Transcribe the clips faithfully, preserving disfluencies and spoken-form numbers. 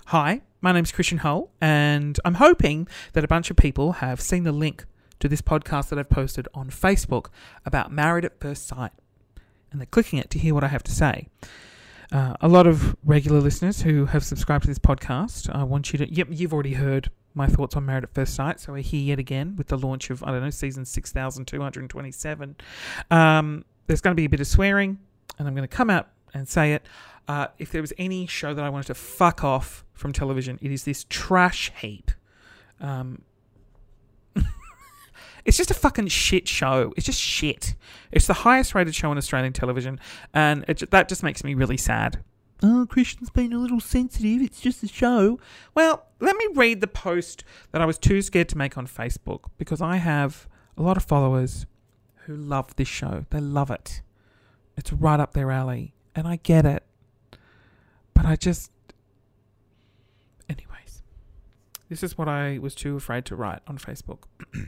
Hi, my name's Christian Hull, and I'm hoping that a bunch of people have seen the link to this podcast that I've posted on Facebook about Married at First Sight, and they're clicking it to hear what I have to say. Uh, a lot of regular listeners who have subscribed to this podcast, I want you to... Yep, you've already heard my thoughts on Married at First Sight, so we're here yet again with the launch of, I don't know, season six thousand two hundred twenty-seven. Um, there's going to be a bit of swearing, and I'm going to come out and say it. Uh, if there was any show that I wanted to fuck off from television, it is this trash heap. Um, it's just a fucking shit show. It's just shit. It's the highest rated show on Australian television, and it, that just makes me really sad. Oh, Christian's been a little sensitive. It's just a show. Well, let me read the post that I was too scared to make on Facebook, because I have a lot of followers who love this show. They love it. It's right up their alley, and I get it. But I just... Anyways, this is what I was too afraid to write on Facebook.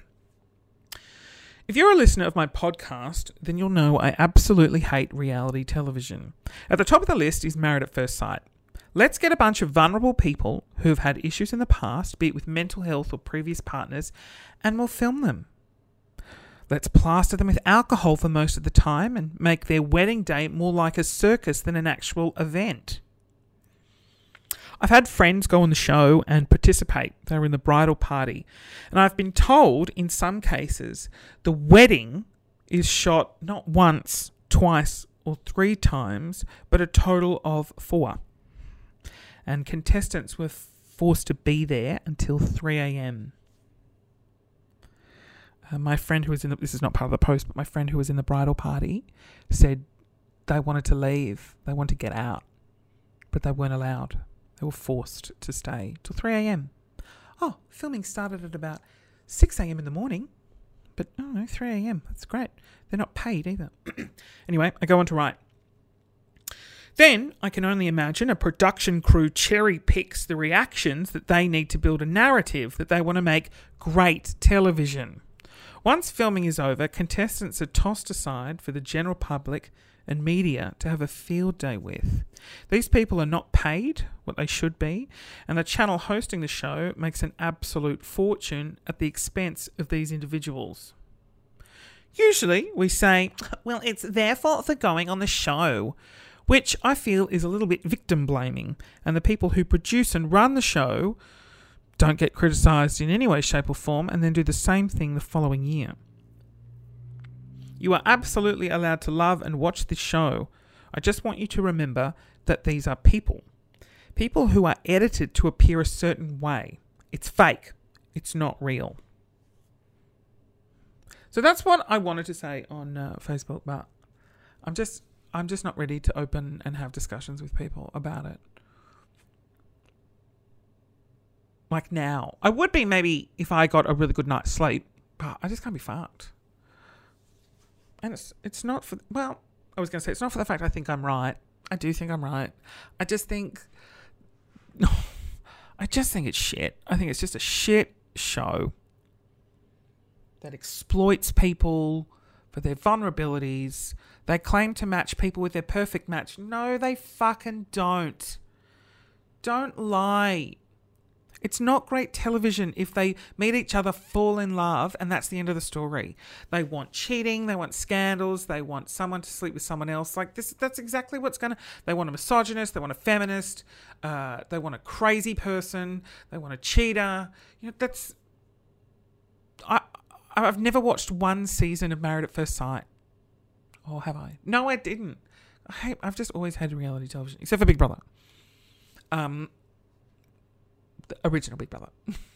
If you're a listener of my podcast, then you'll know I absolutely hate reality television. At the top of the list is Married at First Sight. Let's get a bunch of vulnerable people who've had issues in the past, be it with mental health or previous partners, and we'll film them. Let's plaster them with alcohol for most of the time and make their wedding day more like a circus than an actual event. I've had friends go on the show and participate. They were in the bridal party. And I've been told, in some cases, the wedding is shot not once, twice, or three times, but a total of four. And contestants were forced to be there until three a.m. Uh, my friend who was in the... This is not part of the post, but my friend who was in the bridal party said they wanted to leave. They wanted to get out. But they weren't allowed. They were forced to stay till three a.m. Oh, filming started at about six a.m. in the morning. But, oh no, three a.m. That's great. They're not paid either. Anyway, I go on to write. Then I can only imagine a production crew cherry picks the reactions that they need to build a narrative that they want to make great television. Once filming is over, contestants are tossed aside for the general public and media to have a field day with. These people are not paid what they should be, and the channel hosting the show makes an absolute fortune at the expense of these individuals. Usually we say, well, it's their fault for going on the show, which I feel is a little bit victim blaming, and the people who produce and run the show don't get criticised in any way, shape or form, and then do the same thing the following year. You are absolutely allowed to love and watch this show. I just want you to remember that these are people. People who are edited to appear a certain way. It's fake. It's not real. So that's what I wanted to say on uh, Facebook, but I'm just I'm just not ready to open and have discussions with people about it. Like now. I would be maybe if I got a really good night's sleep, but I just can't be fucked. And it's it's not for... Well, I was going to say, it's not for the fact I think I'm right. I do think I'm right. I just think... No, I just think it's shit. I think it's just a shit show that exploits people for their vulnerabilities. They claim to match people with their perfect match. No, they fucking don't. Don't lie. It's not great television if they meet each other, fall in love, and that's the end of the story. They want cheating, they want scandals, they want someone to sleep with someone else. Like this, that's exactly what's going to... They want a misogynist, they want a feminist, uh, they want a crazy person, they want a cheater. You know, that's... I, I've never watched one season of Married at First Sight. Or have I? No, I didn't. I hate, I've just always hated reality television, except for Big Brother. Um... The original Big Brother.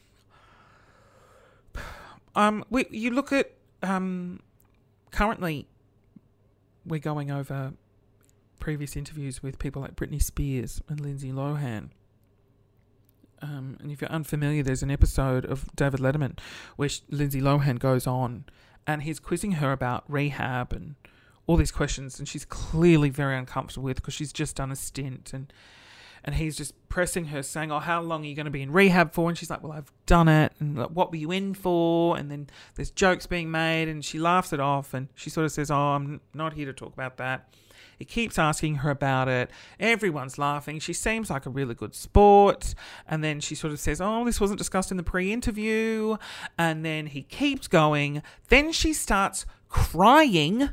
um, we you look at um, currently we're going over previous interviews with people like Britney Spears and Lindsay Lohan. Um, and if you're unfamiliar, there's an episode of David Letterman where she, Lindsay Lohan goes on and he's quizzing her about rehab and all these questions, and she's clearly very uncomfortable with because she's just done a stint, and And he's just pressing her, saying, oh, how long are you going to be in rehab for? And she's like, well, I've done it. And like, what were you in for? And then there's jokes being made, and she laughs it off. And she sort of says, oh, I'm not here to talk about that. He keeps asking her about it. Everyone's laughing. She seems like a really good sport. And then she sort of says, oh, this wasn't discussed in the pre-interview. And then he keeps going. Then she starts crying.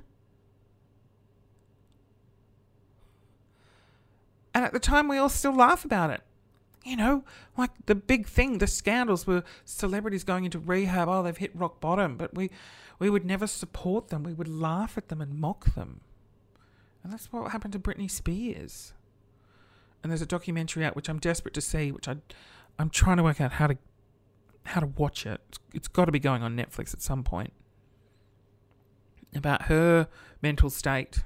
And at the time, we all still laugh about it. You know, like the big thing, the scandals were celebrities going into rehab. Oh, they've hit rock bottom. But we, we would never support them. We would laugh at them and mock them. And that's what happened to Britney Spears. And there's a documentary out which I'm desperate to see, which I, I'm trying to work out how to, how to watch it. It's, it's got to be going on Netflix at some point. About her mental state.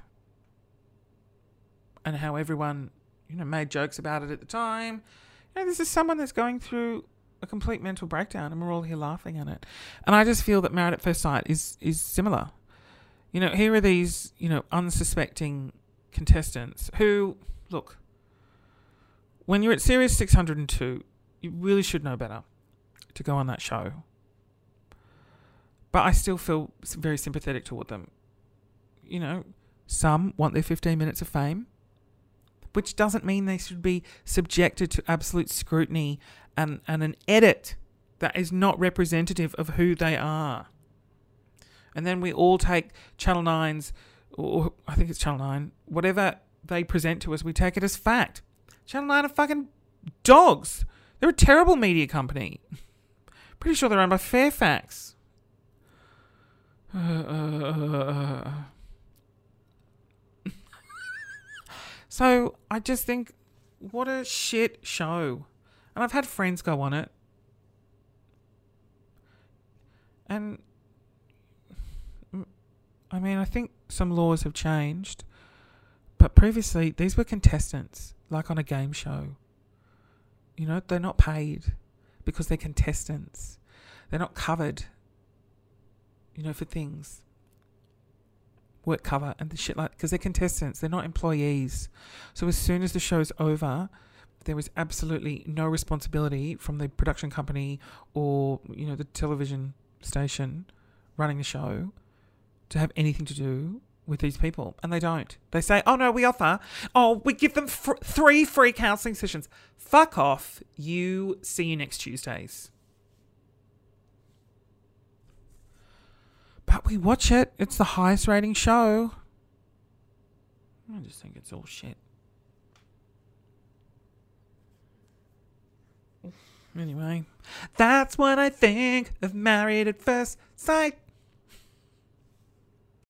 And how everyone, you know, made jokes about it at the time. You know, this is someone that's going through a complete mental breakdown and we're all here laughing at it. And I just feel that Married at First Sight is, is similar. You know, here are these, you know, unsuspecting contestants who, look, when you're at Series six hundred two, you really should know better to go on that show. But I still feel very sympathetic toward them. You know, some want their fifteen minutes of fame, which doesn't mean they should be subjected to absolute scrutiny and, and an edit that is not representative of who they are. And then we all take Channel nine's, or I think it's Channel nine, whatever they present to us, we take it as fact. Channel nine are fucking dogs. They're a terrible media company. Pretty sure they're owned by Fairfax. Uh, uh, uh, uh. So I just think, what a shit show. And I've had friends go on it. And, I mean, I think some laws have changed. But previously, these were contestants, like on a game show. You know, they're not paid because they're contestants. They're not covered, you know, for things. Work cover and the shit like, because they're contestants, they're not employees. So as soon as the show's over, there was absolutely no responsibility from the production company or, you know, the television station running the show to have anything to do with these people. And they don't. They say, oh no, we offer, oh, we give them fr- three free counselling sessions. Fuck off. You see you next Tuesdays. But we watch it. It's the highest rating show. I just think it's all shit. Anyway, that's what I think of Married at First Sight.